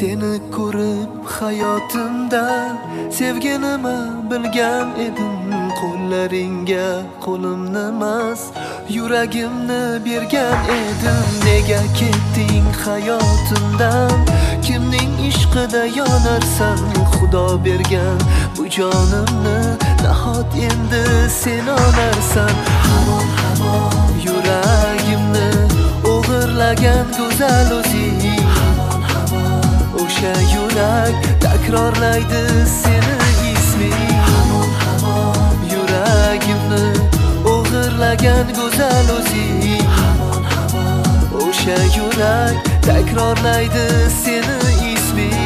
Seni ko'rib hayotimda sevginimi bilgan edim. Qo'llaringga qo'limni emas yuragimni bergan edim. Nega ketding hayotimdan? Kimning ishqida yonarsan? Xudo bergan bu jonimni nahot endi sen olarsan? Hamon hamon yuragimni o'g'irlagan go'zal o'zing. O'sha yurak takrorlaydi seni isming. Hamon hamon yuragimni o'g'irlagan go'zal o'zing. Hamon hamon o'sha yurak takrorlaydi seni isming.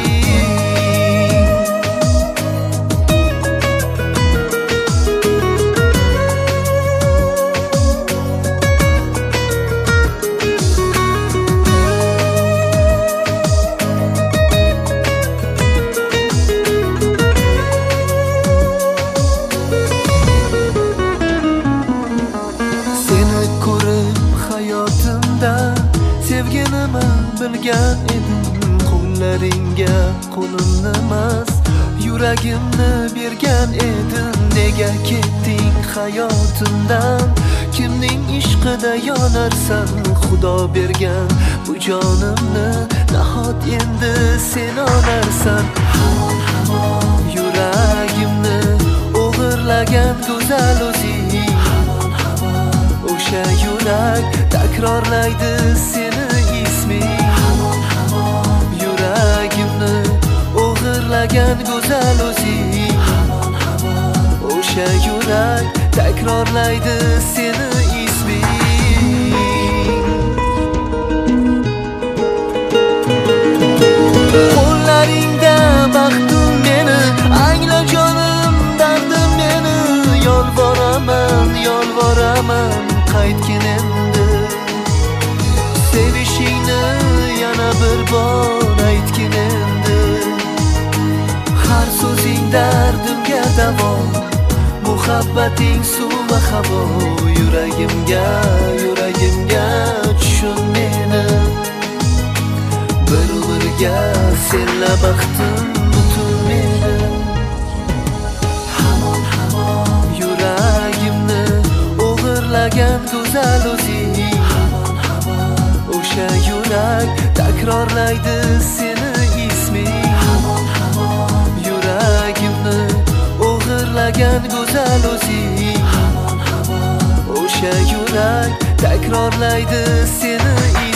Sevginimi bilgan edim. Qo'llaringga qo'limni emas yuragimni bergan edim. Nega ketding hayotimdan? Kimning ishqida yonarsan? Xudo bergan bu jonimni nahot endi sen olarsan? Hamon hamon yuragimni o'g'irlagan go'zal o'zing. Hamon hamon o'sha yurak takrorlaydi seni isming. Hamon hamon yuragimni o'g'irlagan go'zal o'zing. Hamon hamon o'sha yurak takrorlaydi seni isming. Qo'llaringda baxtim meni, angla jonim dardim meni. Yolvoraman yolvoraman qaytgin endi. Sevishingni yana bir bor aytgin endi. Har so'zing dardimga davo, muhabbating suv va havo. Yuragimga yuragimga tushun meni. Bir umrga senla baxtim butun meni. Hamon hamon yuragimni o'g'irlagan go'zal o'zing. Hamon hamon o'sha yurak takrorlaydi seni isming. Hamon hamon yuragimni o'g'irlagan go'zal o'zing. Hamon hamon o'sha yurak takrorlaydi seni